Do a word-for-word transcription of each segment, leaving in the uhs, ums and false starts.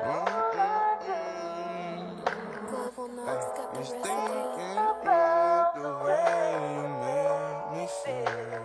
Global Knox got the Just recipe. thinking about the way you make me feel.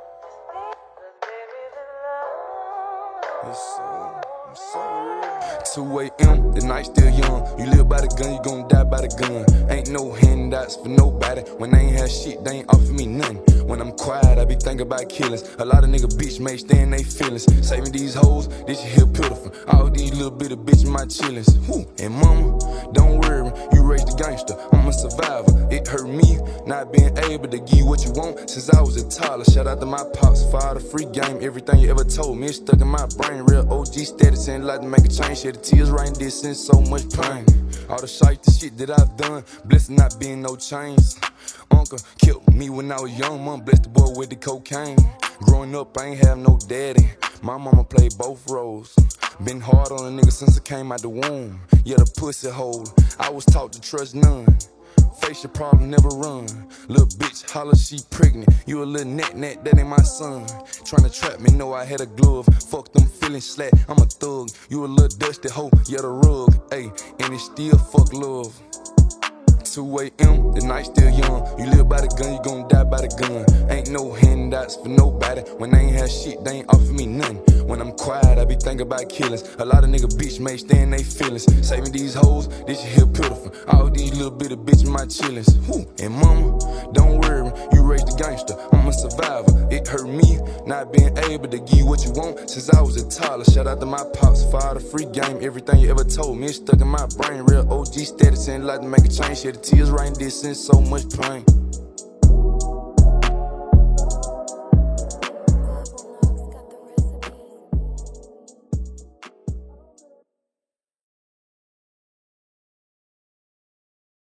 It's so, it's so real. two A M, the night still young. You live by the gun, you gon' die by the gun. Ain't no handouts for nobody. When they ain't had shit, they ain't offer me nothing. When I'm quiet, I be thinking about killings. A lot of nigga bitch may stay in they feelings. Saving these hoes, this shit here pitiful. All these little bitty bitches my chillings. Whew. And mama, don't worry, you raised a gangster. I'm a survivor. It hurt me not being able to give you what you want since I was a toddler. Shout out to my pops for all the free game. Everything you ever told me is stuck in my brain. Real O G status and like to make a change. Shed the tears right in this and so much pain. All the shite, the shit that I've done, blessed not being no chains. Uncle killed me when I was young, mom blessed the boy with the cocaine. Growing up, I ain't have no daddy. My mama played both roles. Been hard on a nigga since I came out the womb. Yeah, the pussy hole. I was taught to trust none. Face your problem, never run. Little bitch holler, she pregnant. You a little net net, that ain't my son. Tryna trap me, know I had a glove. Fuck them feelings slack, I'm a thug. You a little dusty hoe, yeah the rug. Ayy, and it's still fuck love. two A M, the night still young. You live by the gun, you gon' die by the gun. Ain't no handouts for nobody. When they ain't had shit, they ain't offer me nothing. When I'm quiet, I be thinking about killings. A lot of nigga bitch may stay in they feelings. Saving these hoes, this shit here pitiful. All these little bitty bitches my chillings. Whew. And mama, don't worry, you raised a gangster. I'm a survivor. It hurt me not being able to give you what you want since I was a toddler. Shout out to my pops for all the free game. Everything you ever told me is stuck in my brain. Real O G status and like to make a change. Shed the tears right in this and so much pain.